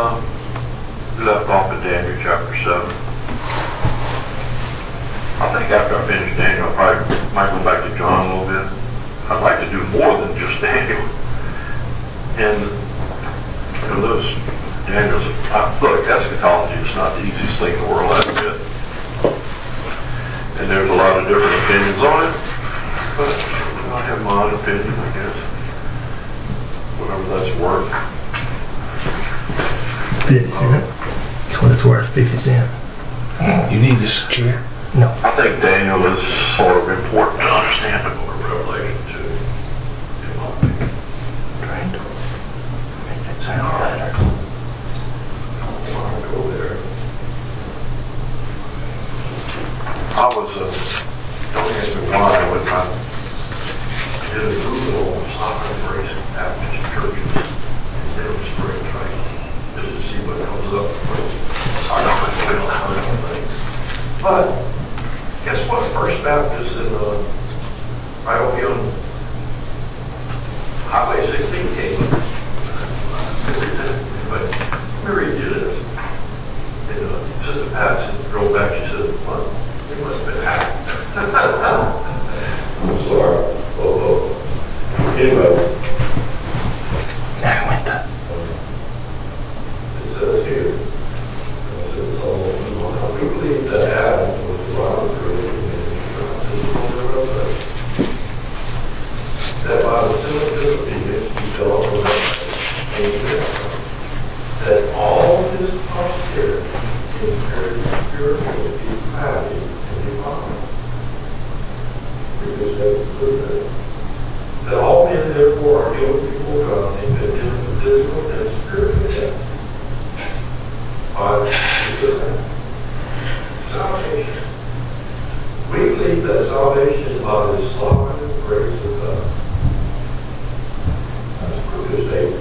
left off at Daniel chapter 7. I think after I finish Daniel, I probably might go back to John a little bit. I'd like to do more than just Daniel. And those Daniel's, look, eschatology is not the easiest thing in the world, I admit. And there's a lot of different opinions on it, but I have my own opinion, I guess. Whatever that's worth. 50 cents. That's what it's worth, 50 cents. You need this chair? No. I think Daniel is sort of important to understand the book of Revelation too. In my opinion. Trying to make it sound better. I don't want to go there. I was, don't ask me why, but I did a Google on Sovereign Grace Baptist churches in Middle Spring training just to see what comes up. I don't know how different things. But guess what? First Baptist in right over here on Highway 16 came up. But Mary did it. And Sister Pat drove back. She said, well, it must have been hacked. I'm sorry. Anyway. I went that. It says here. We believe that Adam was allowed to that by the sin of disobedience he fell from heaven, that all his posterity inherited spiritual depravity and defilement. That all men therefore are guilty before God and condemned to physical and spiritual death. By salvation. We believe that salvation is by the sovereign grace of God. That's a pretty good statement.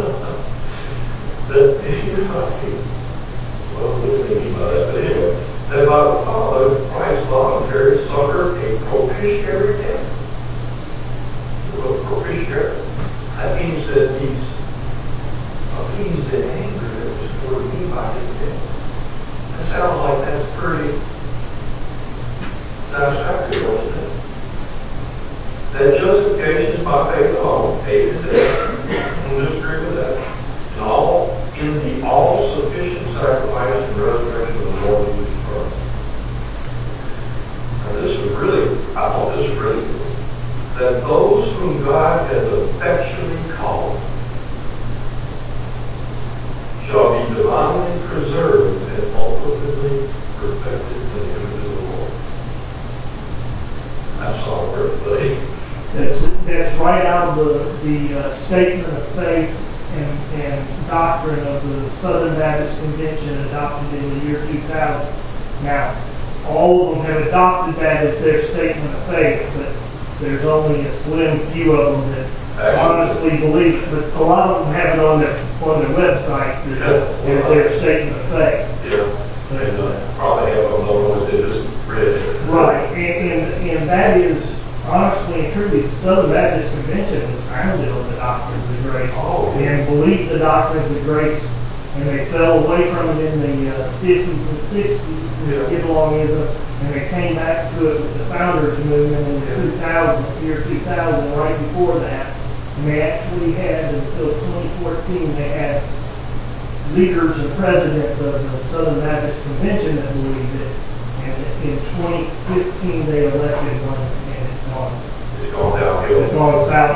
That if you not well, what do we mean by that? But anyway, that by the Father, Christ voluntarily suffered a propitiatory death. Well, propitiatory. That means that he's appeased the anger that was toward me by his death. That sounds like that's pretty satisfactory, doesn't it? That justification is by faith alone, faith is death. We'll just agree with that. And all in the all-sufficient sacrifice and resurrection of the Lord Jesus Christ. Now this is really, I thought this was really good. That those whom God has effectually called shall be divinely preserved and ultimately perfected in the image of the Lord. That's all we're playing. That's right out of the statement of faith and doctrine of the Southern Baptist Convention adopted in the year 2000. Now, all of them have adopted that as their statement of faith, but there's only a slim few of them that honestly believe it. But a lot of them have it on their website as their statement of faith. Yeah. Probably have them know what they just read. Right, and that is honestly and truly, the Southern Baptist Convention was founded on the doctrines of grace and believed the doctrines of grace, and they fell away from it in the 50s and 60s, Gidelonism, and they came back to it with the Founders Movement in the year 2000, right before that, and they actually had, until 2014, they had leaders and presidents of the Southern Baptist Convention that believed it, and in 2015 they elected one. It's gone downhill. It's gone south.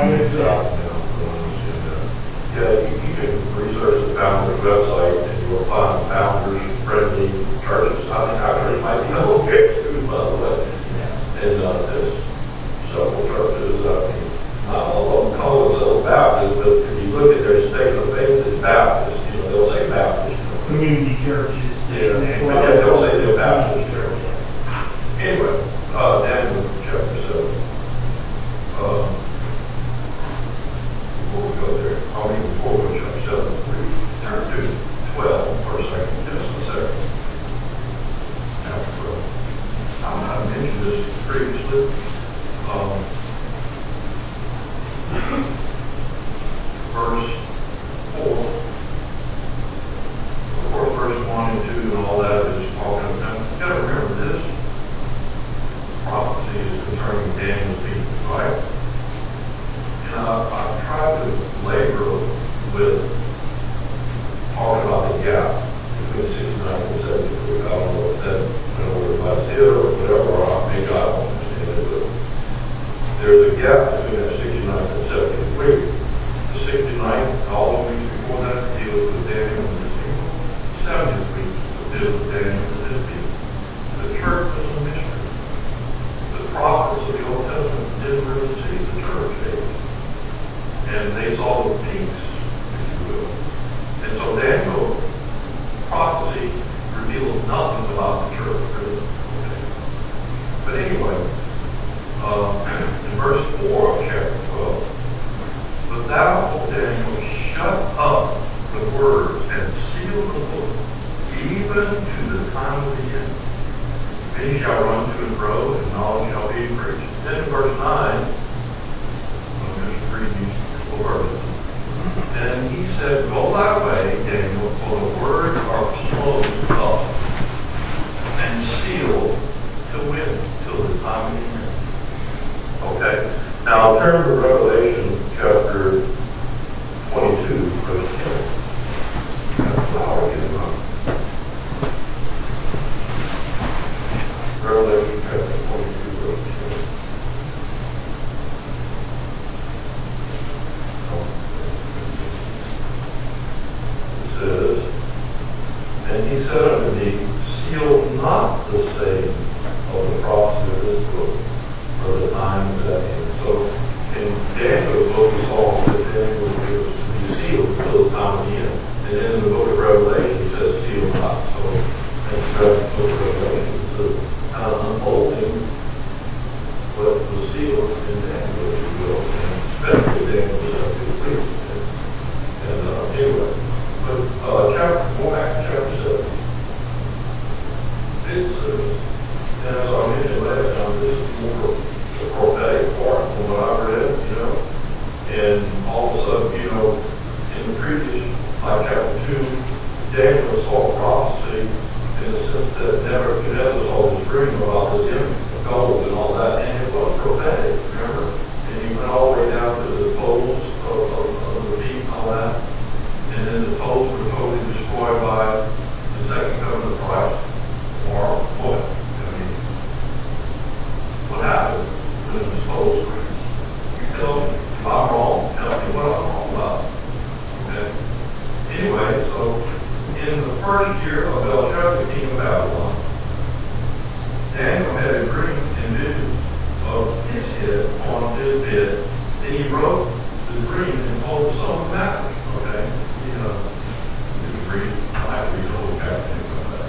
Yeah, you can research the Founders website and you will find Founders-friendly churches. I think our church might be a little bit too, by the way. And there's several churches. I mean, not all of them call themselves Baptist, but if you look at their statement of faith as Baptist, they'll say Baptist. Community churches. Yeah, but yet they'll say they're Baptist church. Anyway, Daniel chapter 7. Before we go there, before we go to chapter 7, we turn to 12 for a second, just a second. Chapter 12. I mentioned this previously. Verse 4. gap between 69 and 73. I don't know if that, I don't know whether that's it or whatever, or maybe I don't understand it, but there's a gap between that 69 and 73. The 69, all the weeks before that, deals with Daniel and his people. 73 deals with Daniel and his people. The church was a mystery. The prophets of the Old Testament didn't really see the church age. And they saw the peaks, if you will. And so Daniel's prophecy reveals nothing about the church, really. Okay. But anyway, in verse 4 of chapter 12, but thou, O Daniel, shut up the words and seal the book, even to the time of the end. Many shall run to and fro, and knowledge shall be increased. Then in verse 9, I'm just reading these words. And he said, go thy way, Daniel, for the words are closed up and sealed to win till the time of the end. Okay. Now turn to Revelation chapter 22, verse 10. That's flower getting up. Revelation chapter 22, verse 10. It says, and he said unto me, seal not the saying of the prophecy of this book, for the time is at hand. So in Daniel's book, we saw that Daniel was be sealed until the time of the end. And then in the book of Revelation, it says seal not. So that's the book of Revelation. So kind of unfolding what was sealed in Daniel, if you will, and especially Daniel's subject priest. And anyway, but go back to chapter 7. It's, and as I mentioned last time, this is more the prophetic part from what I've read, you know, and all of a sudden, you know, in the previous, like chapter 2, Daniel saw prophecy in the sense that Nebuchadnezzar saw this dream about this image of gold and all that, and it was prophetic, remember? And he went all the way down to the poles of the feet and all that, and then the poles were totally destroyed by the second coming of Christ, or what? I mean, what happened when it was poles? You tell me if I'm wrong, tell me what I'm wrong about. Okay? Anyway, so in the first year of Belshazzar, king of Babylon, Daniel had a dream and vision of his head on his bed. Then he wrote the dream and told the son of Matthew. Okay? You can read, I have to read the whole chapter about that.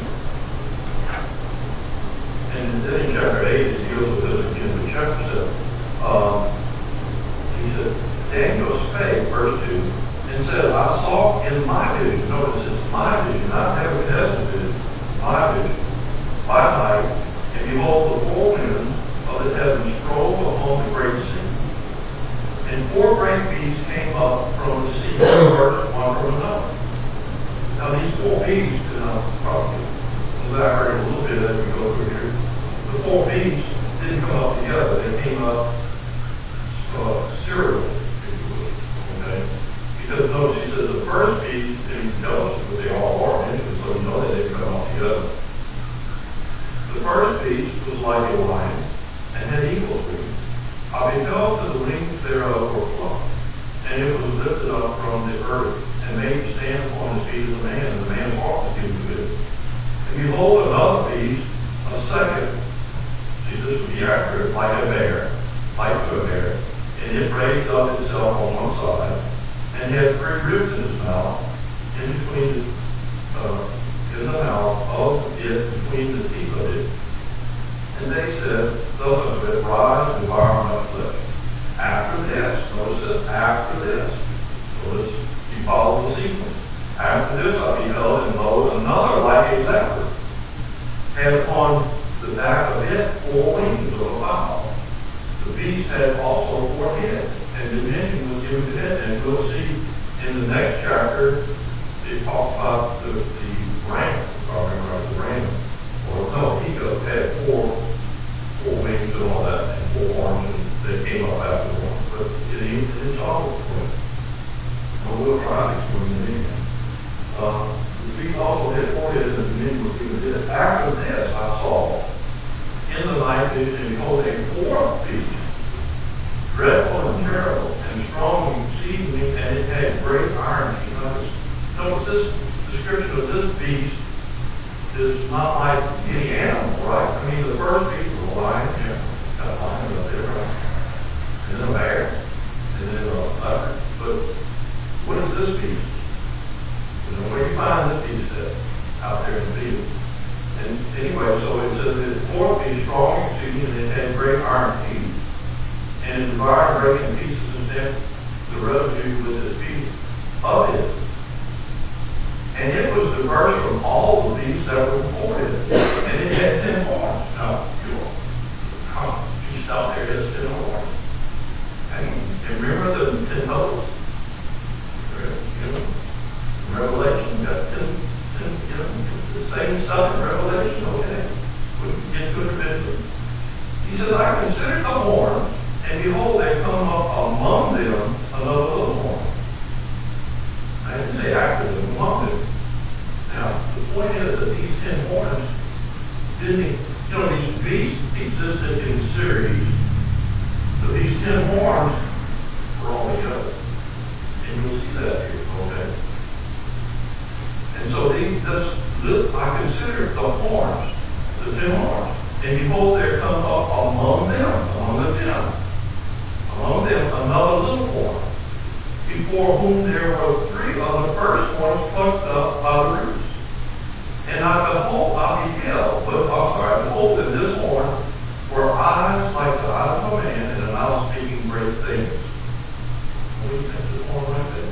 And then in chapter 8, it deals with this again with chapter 7. He said, Daniel spake, verse 2, and said, I saw in my vision, notice it's my vision, not Nebuchadnezzar's vision, my vision, by night, and behold, the four winds of the heavens strove upon the great sea. And four great beasts came up from the sea, one from another. Now these four beasts, and I'll probably elaborate a little bit as we go through here, the four beasts didn't come up together, they came up serially, if you will. Okay? Because notice he says the first beast, and he tells us that they all are mentioned, so you know that they come all together. The first beast was like a lion and had eagle's wings. I beheld that the wings thereof were plucked, and it was lifted up from the earth, and made to stand upon the feet of the man, and the man's heart was given to it. And behold, another beast, a second, see this would be accurate, like a bear, like to a bear, and it raised up itself on one side, and had three ribs in its mouth, in between in the mouth of it, between the teeth of it. And they said, thus unto it, rise and devour my flesh. After this, notice this, after this, notice you follow the sequence. After this I beheld, and lo, another like a leopard had upon the back of it four wings of a fowl. The beast had also four heads, and dominion was given to it. And we'll see in the next chapter, it talks about the ram, if I remember right, the ram. Or no, he had four wings and all that, and four horns, and they came up after the one. But it's all for it. We'll try to explain it again. says, after this I saw in the night vision, behold, a fourth beast, dreadful and terrible, and strong exceedingly, and it had great iron teeth. Notice this description of this beast is not like any animal, right? I mean, the first beast was a lion, got a lion up there, right? And then a bear, and then a leopard. But what is this beast? Where do you find this beast out there in the field? And anyway, so it says that the fourth beast, strong exceeding, and it had great iron teeth, and it devoured, break in pieces, and sent the residue with its feet of it. And it was diverse from all the beasts that were before it. And it had 10 horns. Now, beast out there has 10 horns. And remember the 10 toes? Revelation, got 10, the same stuff in Revelation, okay? We can get to it eventually. He says, I considered the horns, and behold, they come up among them another little horn. I didn't say after them, among them. Now, the point is that these 10 horns didn't, these beasts existed in series. So these 10 horns were all together. And you'll see that here, okay? And so I considered the horns, the 10 horns. And behold, there comes up among them another little horn, before whom there were 3 of the first horns plucked up by the roots. And behold, in this horn were eyes like the eyes of a man, and a mouth speaking great things. What do you think of this horn right there?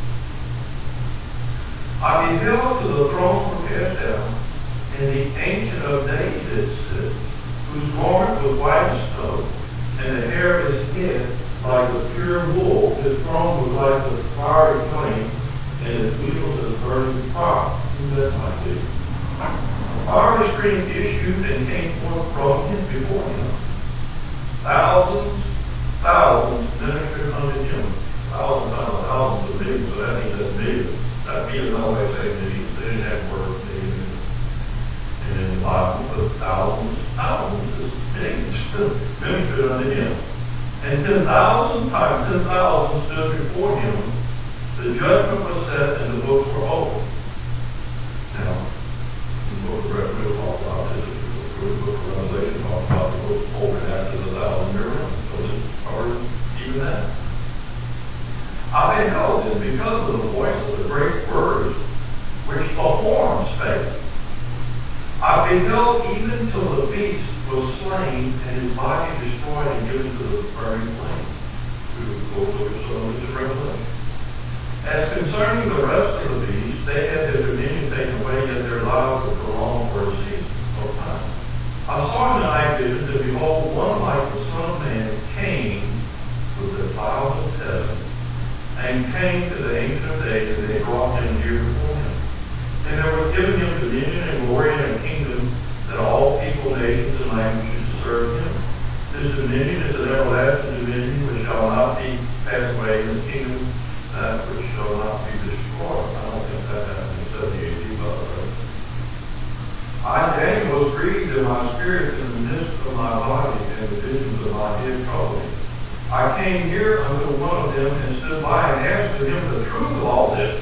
I beheld till the thrones were cast down, and the Ancient of Days did sit, whose garment was white as snow, and the hair of his head like the pure wool. His throne was like the fiery flame, and his wheels as burning fire. Who that might be? A fiery stream issued and came forth from him before him. Thousands ministered unto him. Thousands of millions, so that means that's millions. That means another way of saying millions. They didn't have words, millions. And in the Bible, but thousands is millions. Ministered unto him. And 10,000 times 10,000 stood before him. The judgment was set, and the books were opened. Now, the book of Revelation talks about this. The book of Revelation talks about the books open after the 1,000-year run. So it's already even that. I beheld it because of the voice of the great words which the horn spake. I beheld even till the beast was slain, and his body destroyed and given to the burning flame. We will go look at some of this in Revelation. As concerning the rest of the beasts, they had their dominion taken away, yet their lives were prolonged for a season of time. I saw in the night vision that behold, one like the Son of Man came with the clouds of heaven, and came to the Ancient of Days, and they brought him near before him. And there was given him dominion and glory and a kingdom, that all people, nations, and languages should serve him. This dominion is an everlasting dominion which shall not be passed away, and his kingdom that which shall not be destroyed. I don't think that happened in 70 AD, by the way. I, Daniel, was grieved in my spirit in the midst of my body, and the visions of my head troubled me. I came here unto one of them, and stood by and asked of him the truth of all this.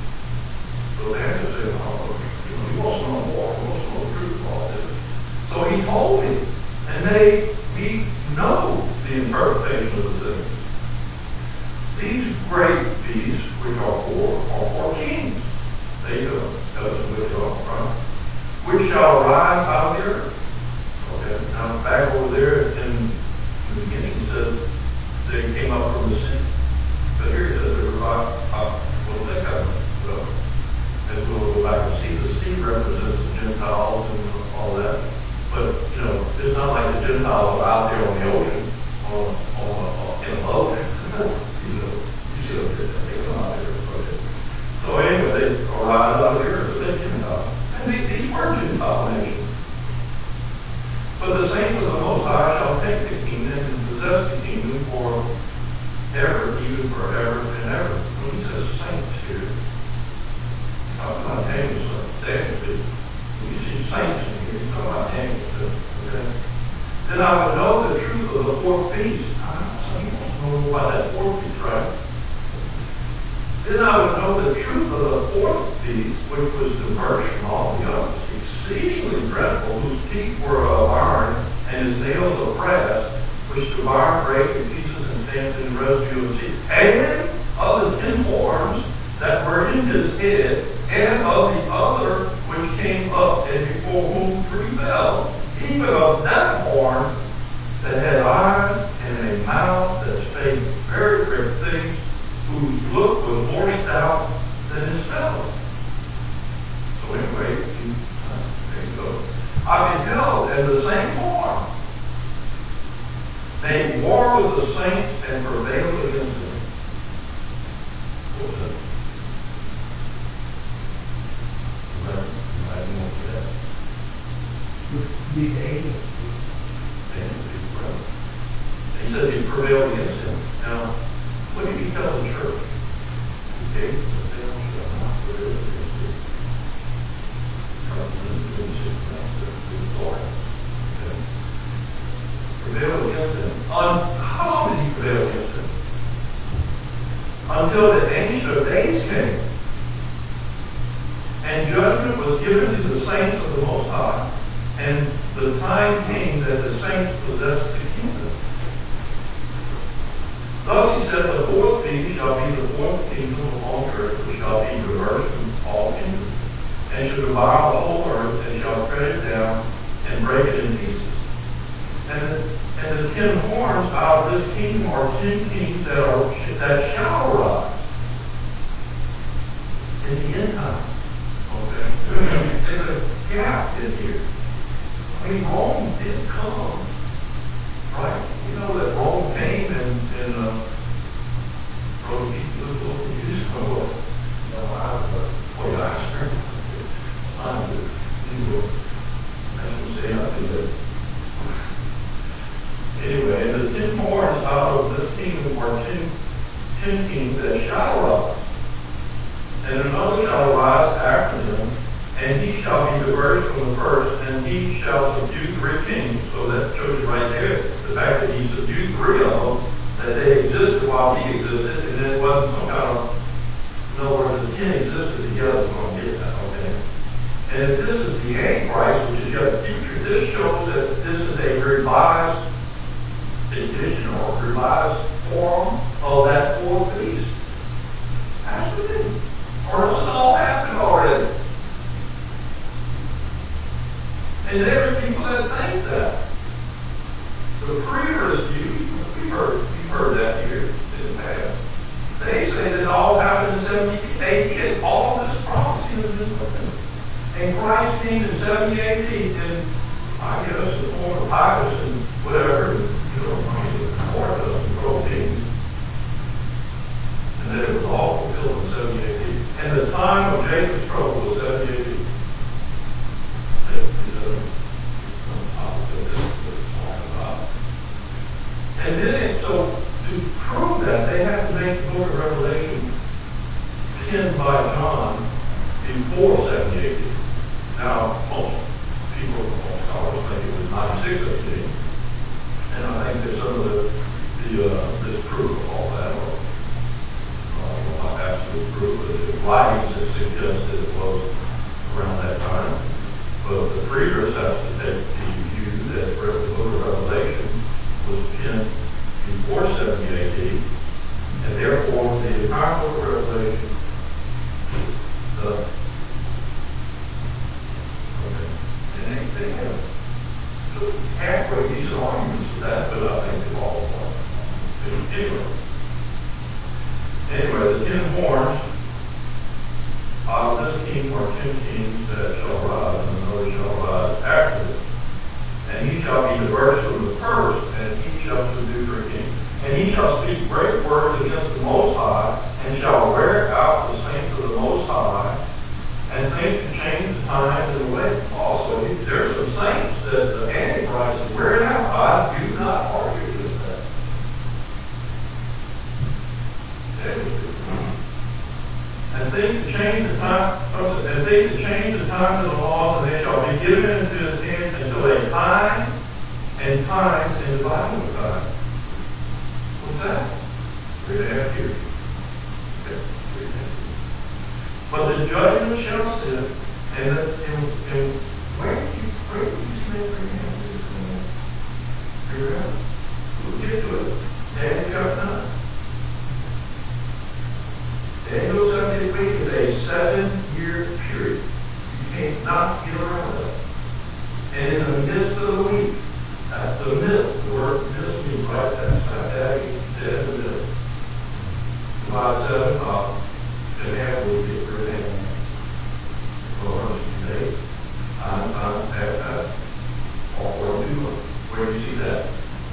So the answer said, he wants to know more, he wants to know the truth of all this. So he told me, and we know the interpretation of the things. These great beasts, which are four kings. They doesn't which are, right? Which shall arise out of the earth. Okay, now back over there in the beginning, it says they came up from the sea. But here it says they were well, they got, well, as we'll go back and see, the sea represents the Gentiles and all that. But, it's not like the Gentiles are out there on the ocean, in a boat. You see what they come out there. Okay. So anyway, they arise out of the earth, but they're Gentiles. And these were Gentile nations. But the saints of the Most High shall take the kingdom and possess the kingdom forever, even forever and ever. When he says saints here, I'm not Daniel's people. When he see saints in here. He's talking about Daniel too. Okay? Then I would know the truth of the fourth beast. Some people don't know about that fourth beast, right? Then I would know the truth of the fourth beast, which was diverse from all the others, exceedingly dreadful, whose teeth were of iron, and his nails of brass, which devour, break in pieces, and stands in residue of teeth. And of the 10 horns that were in his head, and of the other which came up, and before whom 3 fell, even of that horn that had eyes and a mouth that spake very great things, whose look was more stout than his fellow. So anyway, there you go. I beheld in the same form. They war with the saints and prevailed against them. What was that? I didn't know that. These angels. He said he prevailed against him. Now, what did he tell the church? Okay, they shall not prevail against him. Prevail against him. How long did he prevail against him? Until the Ancient of Days came. And judgment was given to the saints of the Most High. And the time came that the saints possessed the kingdom. Thus he said, the fourth beast shall be the fourth kingdom upon earth, which shall be diverse from all kingdoms, and shall devour the whole earth, and shall tread it down, and break it in pieces. And the 10 horns out of this kingdom are 10 kings that shall arise in the end time. Okay? There's a gap in here. I mean, Rome did come, right? You know that Rome came and wrote people who looked at you. Anyway, the 10 horns out of this kingdom are 10 kings that shall arise. And another shall arise after them, and he shall be diverse from the first, and he shall subdue 3 kings. So that shows you right there the fact that he subdued 3 of them, that they existed while he existed, and it wasn't some kind of, in other words, the 10 existed together, so I'm getting that, okay? And if this is the Antichrist, which is yet future, this shows that this is a revised edition or revised form of that fourth beast. Has to be. Or does it all happen already? And there are people that think that. The preterist view, you've heard that here in the past. They say that it all happened in 70 AD, and all this prophecy has been fulfilled. And Christ came in 70 AD, and I guess the form of Titus and whatever, before us, the kings. And that it was all fulfilled in 70 AD. And the time of Jacob's trouble was 70 AD. And then, so to prove that, they have to make the book of Revelation penned by John before 70 AD. Now, most people, most scholars think it was 96 AD. And I think that some of the disproof of all that, or not absolute proof, but the writings that suggest that it was around that time. But the preterist has to take the view that the book of Revelation was penned before 70 AD, and therefore the entire book of Revelation they have halfway decent arguments with that, but I think they've all won. Anyway, the 10 horns out of this king are 10 kings that shall rise, and another shall rise after them. And he shall be diverse from the first, and he shall subdue 3 kings. And he shall speak great words against the Most High, and shall wear out the saints of the Most High, and think to change the times and the way. Also, there are some saints that the Antichrist is wearing out. I do not argue with that. And think to change the time, and take the chains of time of the laws, and they shall be given into his hand until a time and times in the Bible time. What's that? 3.5 years. Okay, 3.5 years. But the judgment shall sit, and where did you spend 3.5 years? Figure it out. We'll get to it. Daniel chapter 9. Daniel 70 week is a 7-year period. You can't not get around that. And in the midst of the week, that's the middle. The word middle means right that's dead in the middle. About 7 o'clock, and half will get rid of it. Well, today, I'm past that. All for a new one. Where do you see that?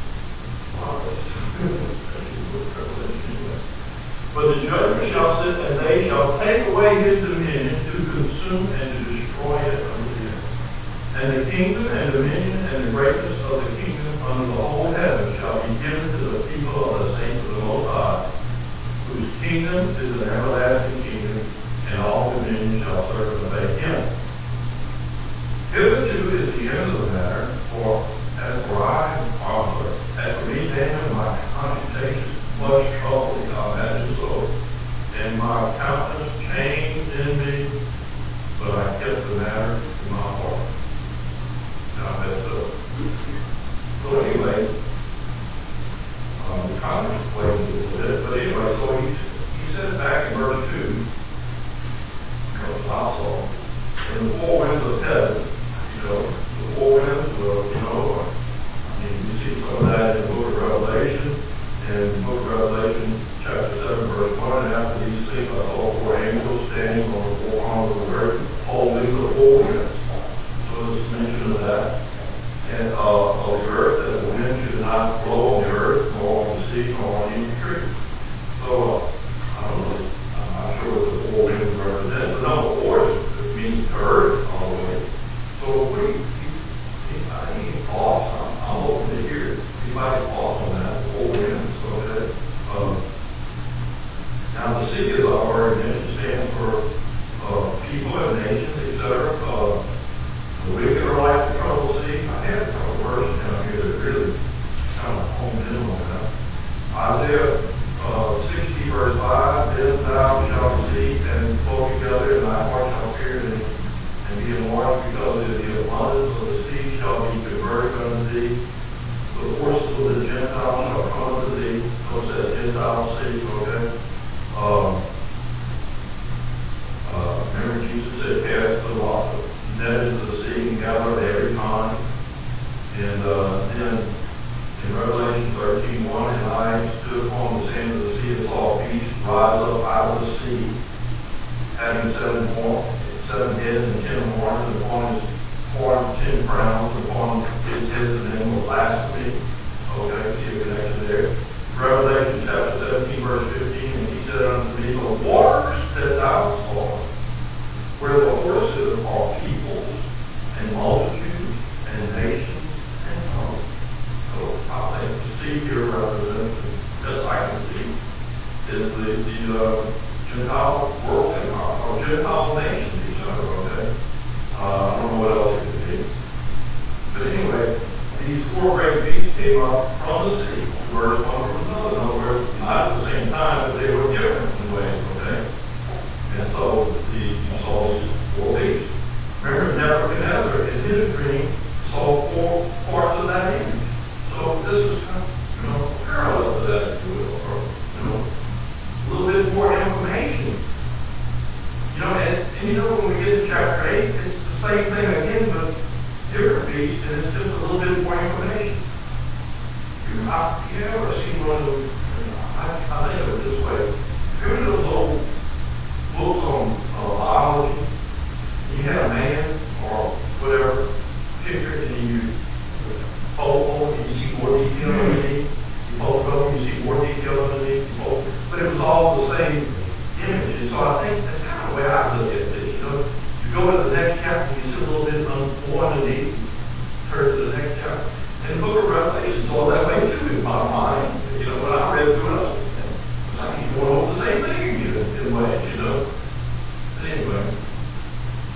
But the judgment shall sit, and they shall take away his dominion to consume and to destroy it unto the end. And the kingdom and dominion and the greatness of the kingdom under the whole heaven shall be given to the people of the saints of the Most High, whose kingdom is an everlasting kingdom, and all dominion shall serve and obey him. Hitherto is the end of the matter, for as for me, Daniel, my computation much trouble in my imagined soul, and my countenance changed in me, but I kept the matter in my heart. Now that's so anyway, the comments played a little bit, but anyway, so he said back in verse 2, also, in the four winds of heaven, the four winds of, you see some of that in the book of Revelation. In the book of Revelation, chapter 7, verse 1, and after these things I saw 4 angels standing on the 4 corners of the earth, holding the 4 winds. So there's mention of that. And of the earth, that the wind should not blow on the earth, nor on the sea, nor on any tree. So, I don't know, I'm not sure what the 4 winds represent, but number 4 means the earth all the way. So I need thoughts. I'm open to hear anybody's thoughts on that. 4 winds. Okay. Now the sea, as I already mentioned, stands for people and nations, etc. The wicked are like the troubled sea. I have a verse down here that really kind of hones in on that. Isaiah 60 verse 5, then thou shalt see and flow together, and thy heart shall fear and be enlarged, because of the abundance of the sea shall be converted unto thee. The forces of the Gentiles shall come unto thee. So it says Gentile sea, okay? Remember Jesus said, cast the net into the sea and gather it every time. And then in Revelation 13:1, and I stood upon the sand of the sea and saw a beast rise up out of the sea, having 7 heads and 10 horns, and upon his horns 10 crowns, upon his head the name of blasphemy. Okay, see a connection there. Revelation chapter 17, verse 15, and he said unto me, the waters that thou sawest, where the horses are peoples and multitudes and nations and tongues. So I think the sea here represents, best I can see, is the Gentile world or Gentile nations, etc. Okay? I don't know what else it could be. But anyway, these 4 great beasts came up from the sea, where one from another. In other words, not at the same time, but they were different in ways, okay? And so you saw these 4 beasts. Remember, Nebuchadnezzar, in his dream, saw 4 parts of that image. So this is kind of, parallel to that, if you will, or, a little bit more information. And when we get to chapter 8, it's the same thing again, but different beast, and it's just a little bit more information. You ever seen one of those, I think of it this way. Remember those old books on biology? You had a man or whatever, picture it, and you fold and you see more detail underneath. You fold it up and you see more detail underneath. But it was all the same image. And so I think that's kind of the way I look at this. You go to the next chapter, you see a little bit more underneath, turn to the next chapter. And the book of Revelation saw that way too in my mind. When I read through it, I keep going over the same thing again in ways, But anyway,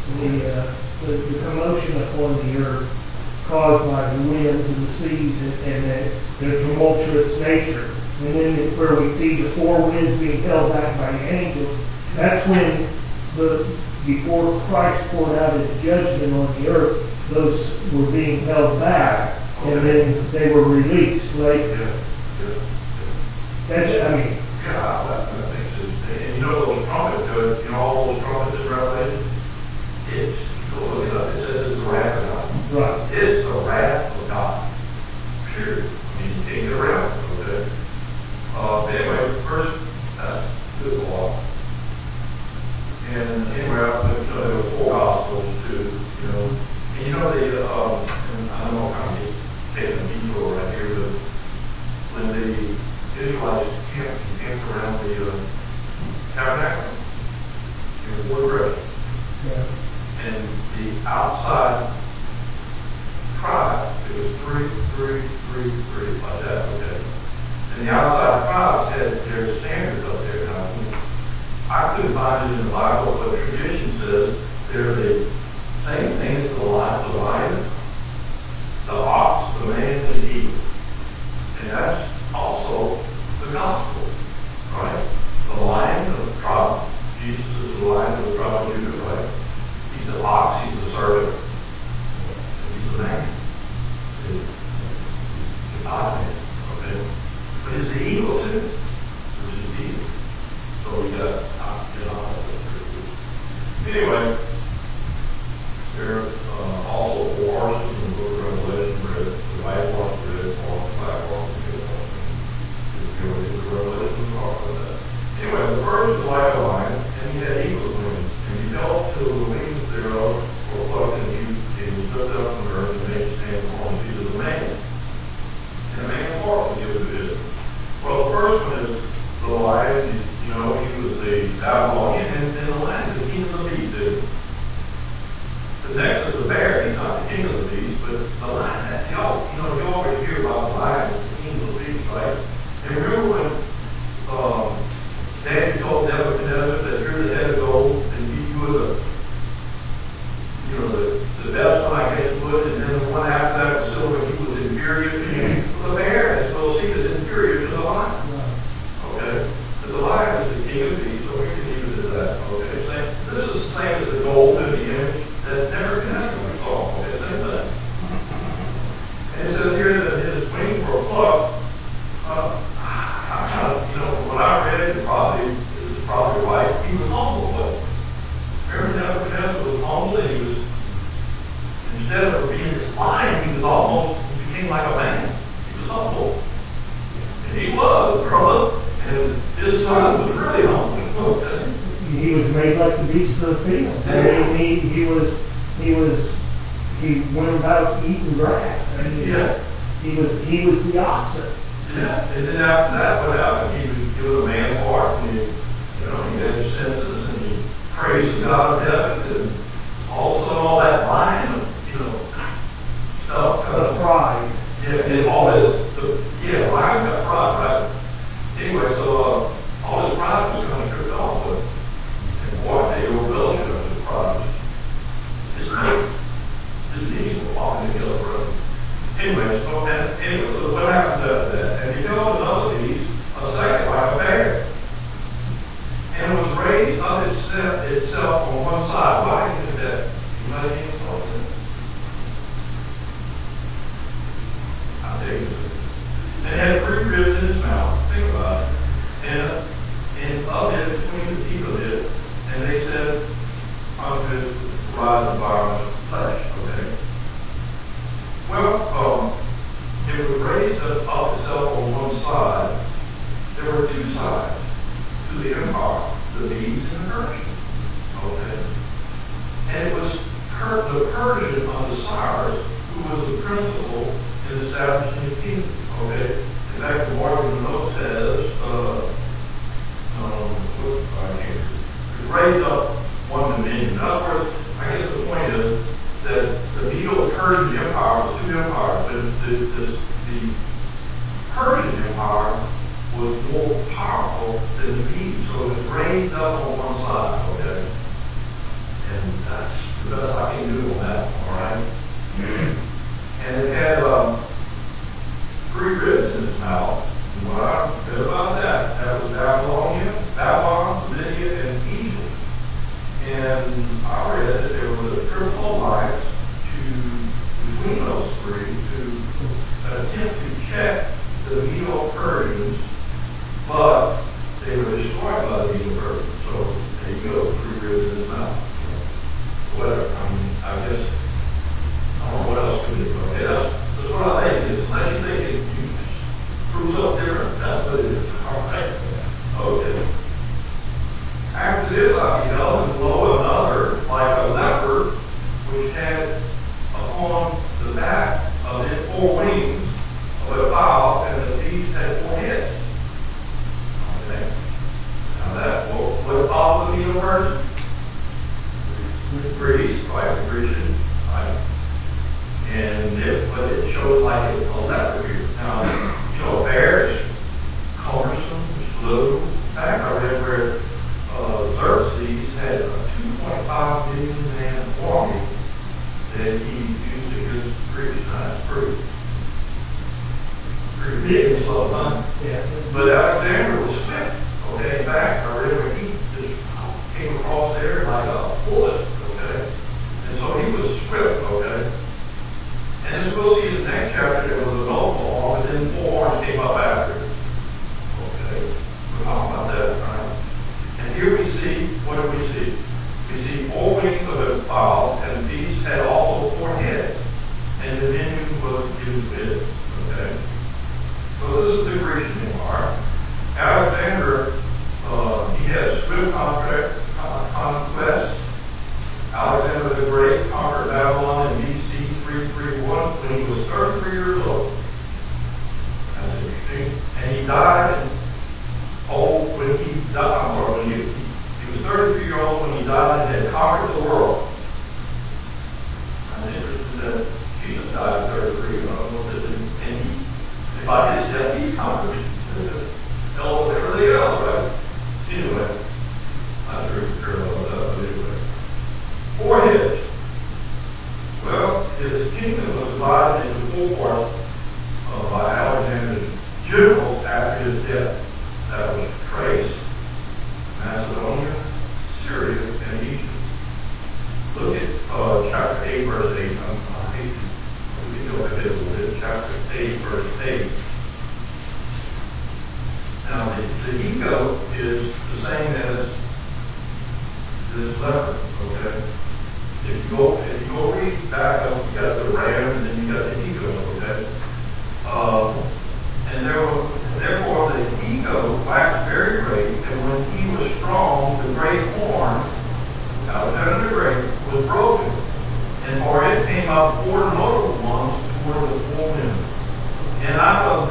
the commotion upon the earth caused by the winds and the seas and their tumultuous nature. And then where we see the four winds being held back by angels, that's when before Christ poured out his judgment on the earth, those were being held back, and then they were released later. That's, I mean, that makes sense. And you know those trumpets, all those trumpets in Revelation, it says it's the wrath of God. right. It's the wrath of God. Sure. I mean, you can't get around it, okay? Anyway, first, that's good law. And anyway, there were four gospels too, And and I don't know how to take a detour right here, but when the Israelites camped around the tabernacle, it was great. Yeah. And the outside tribe, it was three, like that, okay? And the outside tribes had their standards up there. Now, I couldn't find it in the Bible, but tradition says they're the same thing as the lion, the ox, the man, and the eagle. And that's also the gospel, right? The lion of the tribe. Jesus is the lion of the tribe of Judah, right? He's the ox, he's the servant. He's the man. He's the God man, okay? But he's the eagle too, which is the eagle. So we got, anyway, there are also four horses in the book of Revelation, the white horse, the red horse, the black horse, and the yellow horse. If you go into the Revelation, we'll talk about that. Anyway, the first was like a lion, and he had eagle's wings, and he fell to the wings thereof were plucked, and he lifted up from the earth and made stand upon the feet of the man. And the man walked and gives it. Well, the first one is the lion. He was the Babylonian, and the lion is the king of the beasts. The next is the bear. He's not the king of the beasts, but the lion. You always hear about the lion as the king of the beasts, right? And remember when Daniel told Nebuchadnezzar that you're the head of gold, and you were the best one, I guess, would, and then the one after that was silver, he was inferior to you. The bear, as we'll see, is inferior to the lion. Okay? But the lion is the king of beasts, so we can leave it as that. Okay? This is the same as the gold in the image that Nebuchadnezzar saw. Okay? Same thing. And it says here that his wings were plucked. When I read it, this is probably right, he was humble. But remember, Nebuchadnezzar was humble, and he was, instead of being this lion, he became like a man. He was humble. And he was, brother. And his son was really humble. He was made like the beasts of the field. Yeah. He went about eating grass. He was the oxen. Yeah. And then after that, what happened? He was a man of heart, and he had his senses, and he praised the God of heaven, and all that lying, stuff. The pride. Yeah, and all this. Lying got pride, right? Anyway, so all his pride was kind of tripped off, but boy, they overbuilt it on his pride. His knees were walking together, brother. Anyway, so what happens after that? And he killed another beast, a second, like a bear. And it was raised up itself on one side. Why is it that? You might have even thought that. I'll tell you this. And it had 3 ribs in its mouth. Think about it. And of it, between the teeth of it, and they said, unto it rise and violence of flesh. Okay? Well, it was raised up itself on one side. There were 2 sides to the empire, the Medes and the Persians. Okay? And it was the Persian under Cyrus who was the principal in establishing the kingdom. Okay? In fact, the Morgan note says, it raised up one dominion. In other words, I guess the point is that the Medo-Persian Empire was 2 empires, but the Persian Empire was more powerful than the Medes, so it was raised up on one side, okay? And That's the best I can do on that, all right? And it had 3 ribs in its mouth. And what I read about that was Babylon, Lydia, and Egypt. And I read that there was a triple alliance between those 3 to attempt to check the Medo-Persians, but they were destroyed by the Medo-Persians. So there you go, 3 ribs in his mouth. Whatever. I mean, I guess, I don't know what else could it be. Okay, that's what I think is. Unless you think it proves up different, that's what it is. All right. Okay. After this, I beheld and lo, another, like a leopard, which had upon the back of it 4 wings of a fowl, and the beast had 4 heads. Okay. Now that, what follows the Medo-Persian? Greece, right? The Grecian, right? But it shows like a leopard here. Now, a bear is cumbersome, slow. In fact, I read where Xerxes had a 2.5 million man army that he used against Greece. Now, that's pretty big and slow, huh? Yeah. But Alexander was swift. Okay, in fact, I read where he just came across there like a bullet. Okay, and so he was swift. Okay, and as we'll see in the next chapter, there was a noble arm, and then 4 arms came up after it. Okay, we'll talk about that, right? And here we see, what do we see? We see 4 wings of a fowl, and the beast had also 4 heads, and the dominion was given to it. Okay, so this is the Grecian Empire. Alexander, he had swift conquest. Alexander the Great conquered Babylon in BC 331 when he was 33 years old. That's interesting. And he died he was 33 years old when he died and had conquered the world. I'm interested that Jesus died at 33. I don't know if this is, and by his death, he's conquered everything else, right? Anyway, I'm not sure about that, but anyway. 4 heads. Well, his kingdom was divided into 4 parts by Alexander's generals after his death. That was Thrace, Macedonia, Syria, and Egypt. Look at chapter 8, verse 8. I hate to go ahead a little bit. Chapter 8, verse 8. Now, the ego is the same as this leopard, okay? If you go read back up, you got the ram and then you got the ego, okay? And therefore the ego waxed very great, and when he was strong, the great horn, Alexander the Great, was broken. And for it came up 4 notable ones toward the 4 men. And out of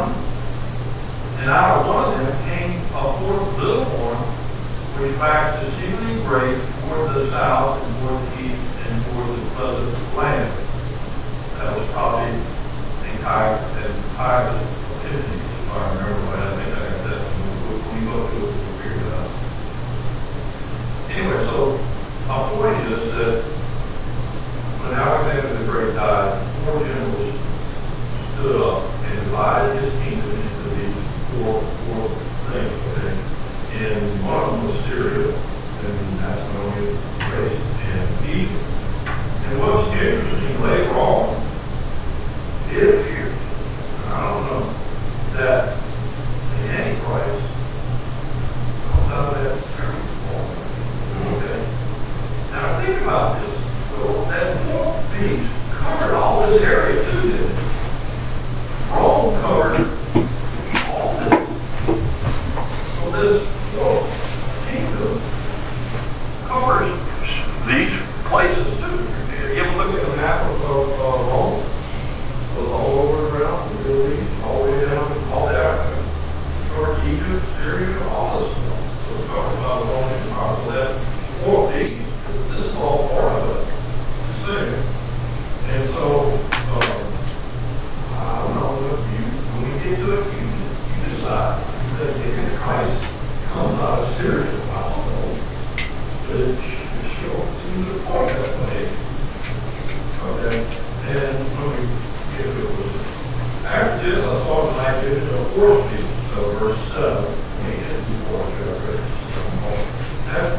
one of them came a 4th little horn, which waxed exceedingly great toward the south and toward the east and toward the pleasant land. That was probably Antiochus Epiphanes, if I remember right. I think I got that. When we go through it, we'll figure it out. Anyway, so my point is that when Alexander the Great died, 4 generals stood up and divided his kingdom into these 4 things. Okay? And one of them was Syria, and Macedonia, Thrace, and Egypt. And what's interesting, later on, it appears, I don't know, that the Antichrist comes out of that Syrian war. Okay? Now think about this. So that 4th beast covered all this area too, didn't it? Rome covered all this. So this kingdom covers these places too. If you ever look at the map of Rome, it goes all over around the Middle East, all the way down, all the Africa, towards Egypt,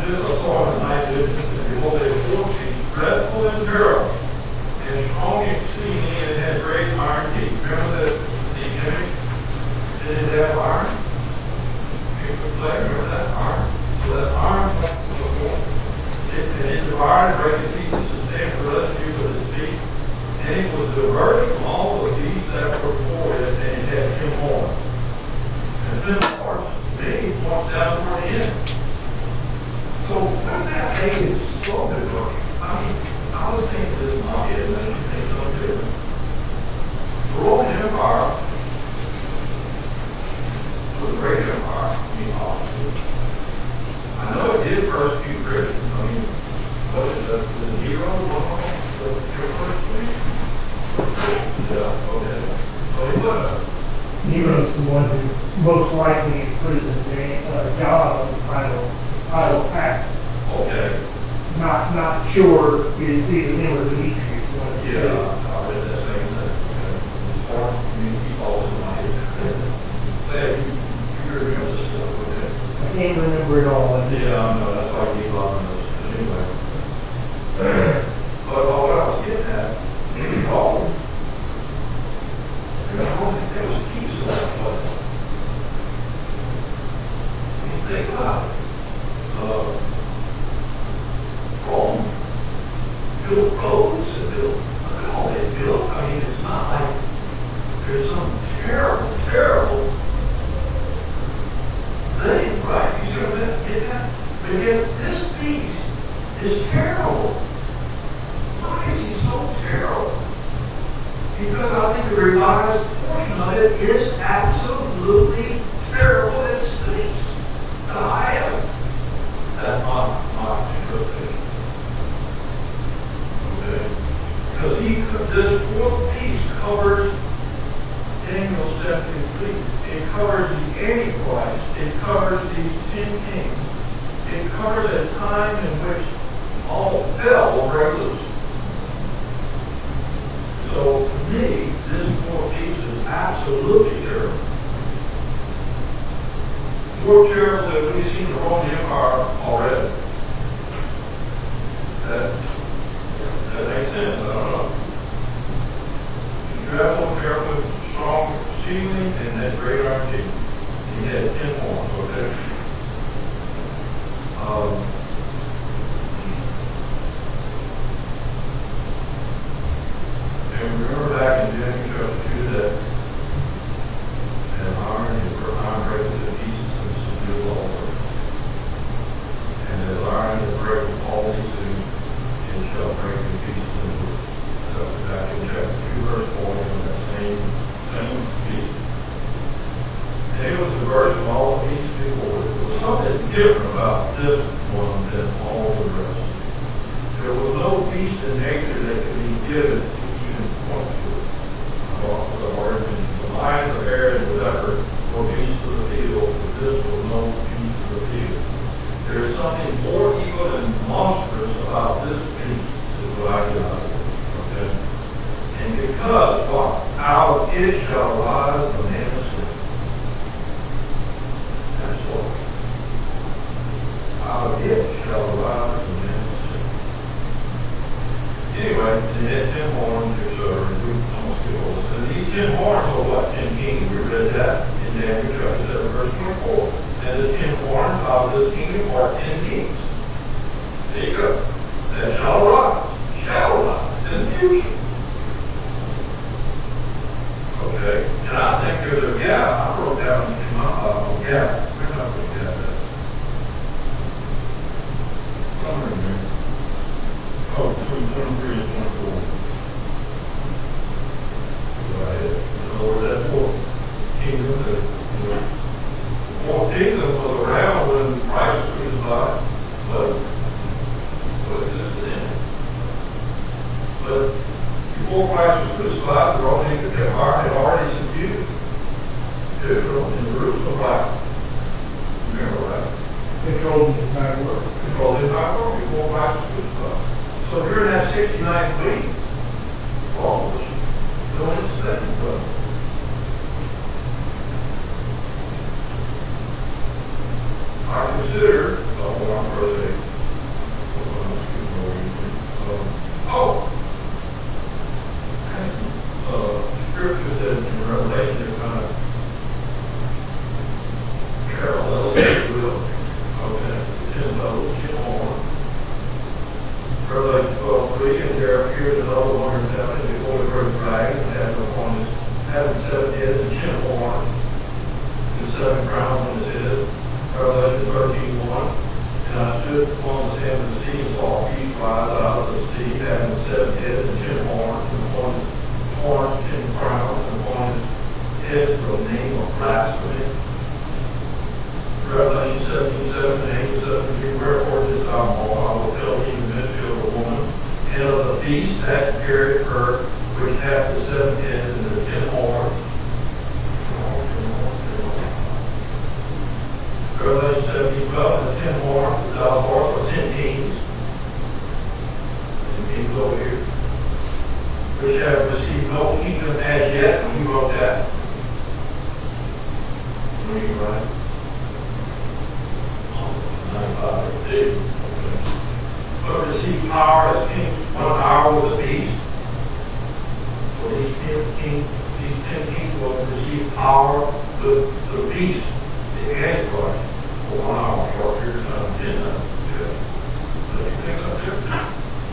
this I saw in the night vision, and behold, a fourth beast, dreadful and terrible, and strong exceeding, and had great iron teeth. Remember that the image? Did it have iron? Remember that iron? So that iron was the fourth. It devoured and brake in pieces, and saved the residue of his feet. And it was diverted from all the beasts that were before it, and it had 10 horns. And 10 horns, maybe points down toward the end. So when that thing is so good looking, I mean, I was thinking this is not it, and then you think something different. The Roman Empire was a great empire, I mean, obviously. I know it did persecute Christians. I mean, what is that? Was Nero one of them? Your first week? Yeah, okay. So he was. Nero's the one who most likely imprisoned John on the idle act. Okay. Not sure it's either him or Demetrius. Yeah, I read that same thing. Okay. As far as community calls in my head. Say, you remember this stuff, okay? I can't remember it all. Yeah, I know, that's why I keep on this. Anyway. But what I was getting at, Rome, there was peace in that place. I mean, think about it. Rome built roads and built, look at all they built. I mean, it's not like there's some terrible, terrible thing, right? You see what I get that? But yet, this beast is terrible. Why is he so terrible? Because I think the revised portion of it is absolutely terrible and stinks. I am. That's my interpretation. Okay? Because this fourth beast covers Daniel's 70th beast. It covers the Antichrist. It covers the 10 kings. It covers a time in which all hell will break loose. So, to me, this fourth beast is absolutely terrible. More terrible than we've seen the Roman Empire already. That makes sense, I don't know. Dreadful, terrible, strong, ceiling, and that great iron teeth. He had 10 horns, okay? And remember back in Daniel chapter 2 that an iron breaks into pieces and subdues all of it. And as iron is breaking all these things, it shall break in pieces and wood. So back in chapter 2 verse 4, in that same piece. And it was the verse of all the pieces before it. There was something different about this one than all the rest. There was no beast in nature that could be given to even point to it. The origin, the lion, the bear, and whatever were beasts of the field, but this was no beast of the field. There is something more evil and monstrous about this beast, is what I get out of it. Okay? And because, what? Out of it shall rise the man of sin. That's what. Out of it shall rise the man of sin. Anyway, they had 10 horns, which are almost get all this. And these 10 horns are what? 10 kings. We read that in Daniel chapter 7, verse 24. And the 10 horns of this kingdom are 10 kings. There you go. That shall rise in the future. Okay? And I think there's a gap. I wrote down in my gap. Where's my book gap at? Somewhere in there. Oh, between 23 and 24. Right. In other words, that fourth kingdom, the fourth kingdom was around when Christ was crucified, but existed in it. But before Christ was crucified, the Roman Empire had already subdued Israel and Jerusalem, right? Remember, right? Controlled the entire world. Controlled the entire world before Christ was crucified. So during that 69th week, Rome was doing its thing, but I consider, one birthday, scripture says in Revelation, they're kind of parallel, if you will. Okay, 10 toes, 10 horns. Revelation 12:3, and there appeared another wonder in heaven, before the great dragon, having 7 heads and 10 horns, and 7 crowns on his head. Revelation 13:1, and I stood upon the sand of the sea, and saw a beast rise out of the sea, having 7 heads and 10 horns, and upon his horns 10 crowns, and upon his head the name of blasphemy. Revelation 17:7, and angel said to me, wherefore didst thou mourn? I will tell thee the mystery of the woman, and of the beast that carried her, which hath the 7 heads and the 10 horns. Revelation 17:12, and the 10 horns, the 10 horns are 10 kings. 10 kings over here, which have received no kingdom as yet. When you wrote that, when you write, 95. But receive power as kings 1 hour with the beast. So these 10 kings will receive power with the beast, the Antichrist, for 1 hour, short period of time. 10 good. So you think I'm different?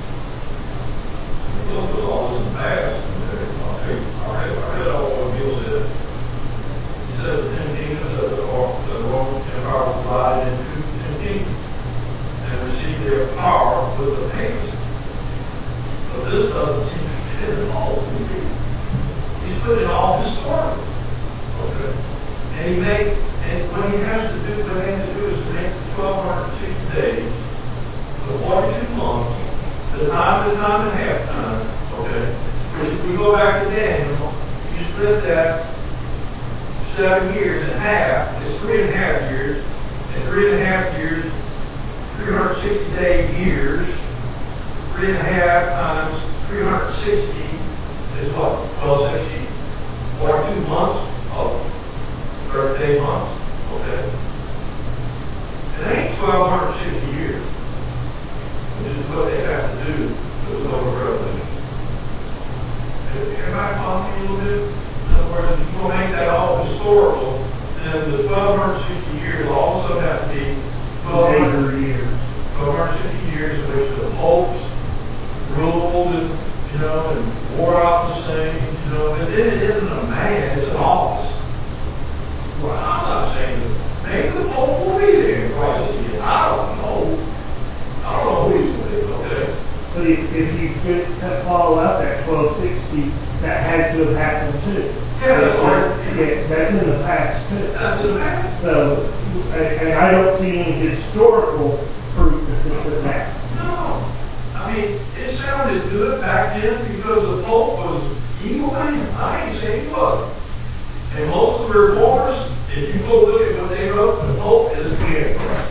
We'll put all this in the past. I'll tell you, I read all what Bill said. He said the 10 kingdoms of the Roman Empire was divided into 10 kingdoms and received their power with the papacy. But this doesn't seem to fit at all to me. He's put it all historical. Okay. And what he has to do is to make 1,260 days, the 42 months, the time and a half time, okay? Which if we go back to Daniel, you split that 7 years in half, it's 3.5 years, and 3.5 years, 360-day years, 3.5 times 360 is what? 1260, 42 months of 30-day months, okay? It ain't 1,260 years, which is what they have to do to the book of Revelation. Everybody follow me a little bit? In other words, if you're going to make that all historical, then the 1,260 years will also have to be 1,260 years. 1,260 years in which the popes ruled and, and wore out the saints, and then it isn't a man, it's an office. Well, I'm not saying that maybe the Pope will be there in Christ again. I don't know. I don't know who he's going to be, okay? But if you could follow out that 1260, that has to have happened too. Yeah, that's right. Yeah, that's in the past too. That's in the past. So, and I don't see any historical proof that this has happened. No. I mean, it sounded good back then because the Pope was evil man. I ain't saying he wasn't. And most of the reformers, if you go look at what they wrote, the Pope is the Antichrist.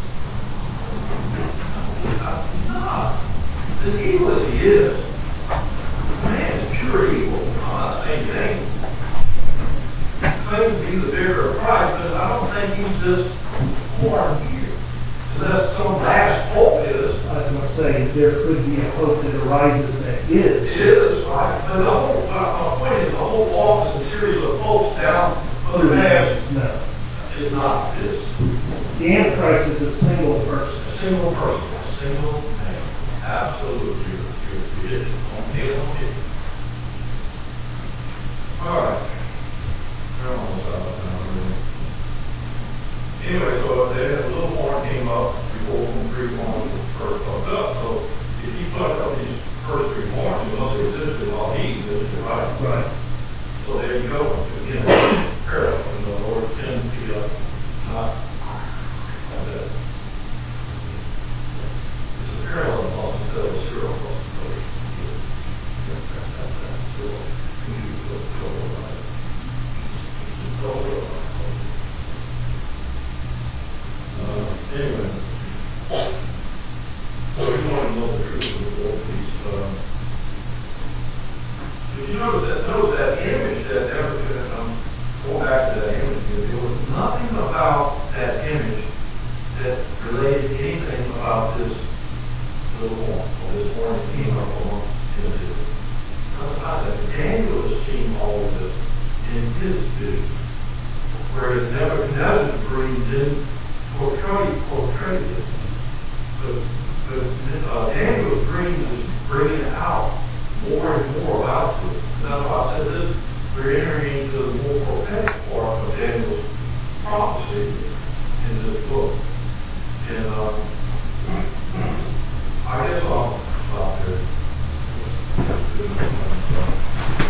Nah. As evil as he is, man is pure evil. I'm not saying it ain't. He claims to be the bearer of Christ, but I don't think he's just born here. Unless some last Pope is. I was going to say, there could be a Pope that arises that is. It is, right? But the whole, my point is, the whole office and series of popes down for the past No. is not this. The Antichrist is a single person. A single person, a single man. Absolutely. You're on it. All right. We're almost out of time, really. Anyway, so they had a little horn came up before the 3 horns first hooked up. So if you pluck up these first 3 horns, you must have existed while he existed, right? Right. So there you go. Again, parallel. And the Lord 10 feet up, not like that. It's a parallel cross instead of a serial cross. Anyway, so if you want to know the truth of the Lord, please, if you notice that image that going back to that image, there was nothing about that image related anything about this little horn, or this horn king or horn into it. Daniel has seen all of this in his vision, whereas Nebuchadnezzar dreams in portrayed it. But Daniel's dreams is bringing out more and more about it. That's why I said this, we're entering into the more prophetic part of Daniel's prophecy in this book. And I guess I'll stop there.